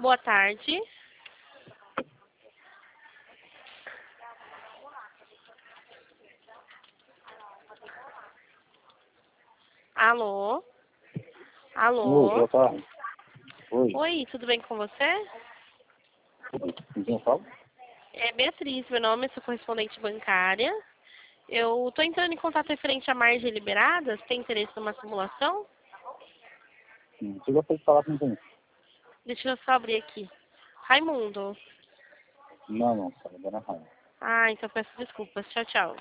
Boa tarde. Alô? Alô? Boa tarde. Oi. Oi, tudo bem com você? Com quem eu falo? É Beatriz, meu nome, sou correspondente bancária. Eu tô entrando em contato referente à margem liberada. Você tem interesse numa simulação? Você gostaria de falar com quem? Deixa eu só abrir aqui. Raimundo. Não, fala, dona Raia. Ah, então peço desculpas. Tchau, tchau.